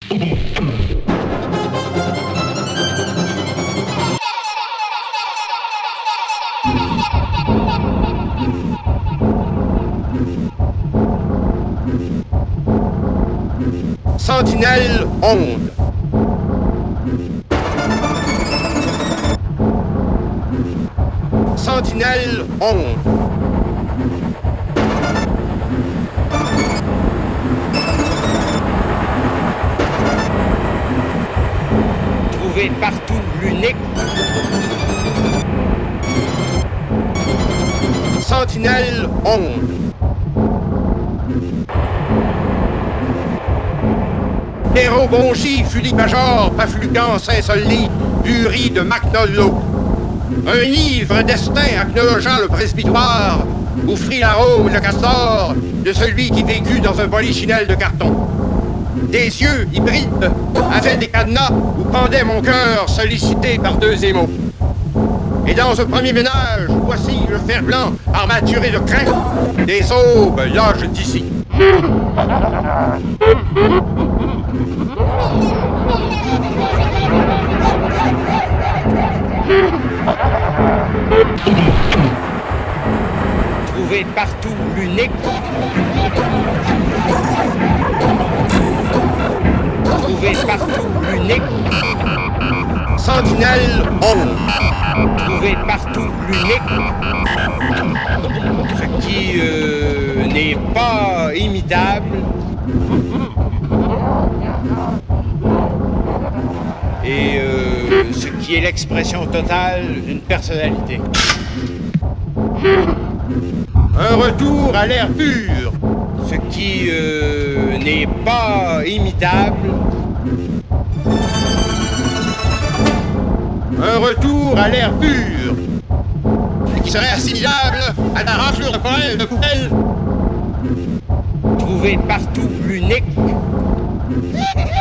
Sentinelle onde. Sentinelle onde. Trouvez partout l'unique. Sentinelle onde. Héros Bongy, Philippe Major, Paflucan, Saint-Solly, Bury de Macnollo. Un ivre destin acknologeant le presbytoire, offrit l'arôme et le castor de celui qui vécut dans un polichinelle de carton. Des yeux hybrides avaient des cadenas où pendait mon cœur sollicité par deux émaux. Et dans ce premier ménage, voici le fer blanc armaturé de crin des aubes loges d'ici. Trouvez partout l'unique. Trouvez partout l'unique. Sentinelle onde. Trouvez partout l'unique. Ce qui n'est pas imitable. Et ce qui est l'expression totale d'une personnalité. Un retour à l'air pur. Ce qui n'est pas imitable. Un retour à l'air pur. Ce qui serait assimilable à la raclure de poêle de poubelle. Trouvez partout l'unique.